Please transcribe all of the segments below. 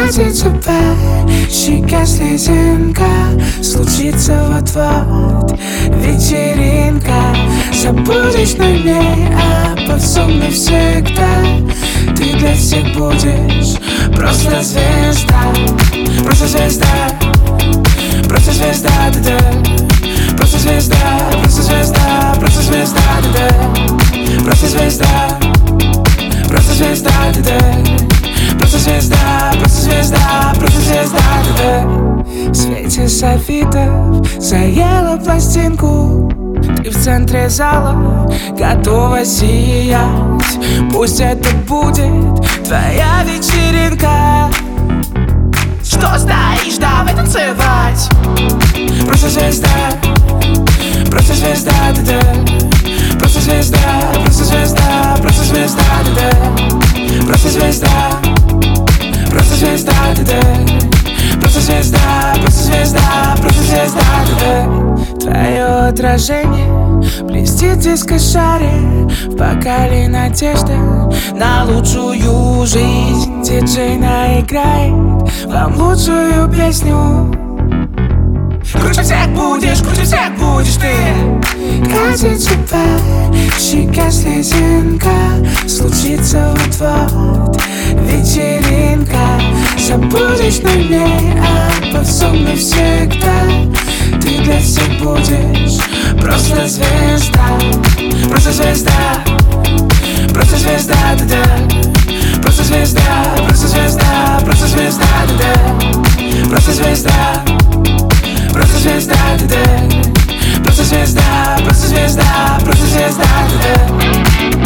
катится по щеке слезинка, случится вот-вот вечеринка. Забудешь на ней обо всем навсегда. Ты для всех будешь просто звезда. Просто звезда. Просто звезда, да-да. Просто звезда, просто звезда, просто звезда, да-да. Просто звезда. Просто звезда, да-да. Просто звезда, просто звезда, просто звезда, да-да. В свете софитов заела пластинку. Ты в центре зала, готова сиять. Пусть это будет твоя вечеринка. Что стоишь, давай танцевать. Просто звезда, просто звезда, да-да. Просто звезда, просто звезда, просто звезда, да-да. Просто звезда, просто звезда, да-да. Просто звезда, просто звезда, просто звезда, да-да. Твое отражение блестит в дискошаре, в бокале надежда на лучшую жизнь. Диджей наиграет вам лучшую песню. Круче всех будешь ты. Катится по щеке слезинка, случится вот-вот вечеринка. Забудешь на ней обо всем навсегда. Ты для всех будешь просто звезда. Просто звезда. Просто звезда, да-да. Просто звезда, просто звезда, просто звезда, да-да. Просто звезда. Просто звезда, да-да. Просто звезда, просто звезда, просто звезда, да-да.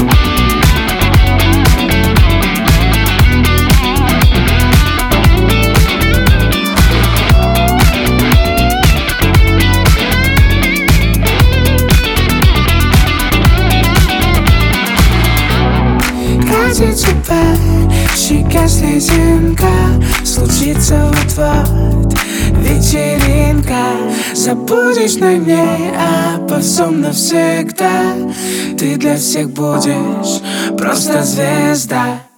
Катится по щеке слезинка, случится вот-вот вечеринка. Забудешь на ней обо всем навсегда. Ты для всех будешь просто звезда.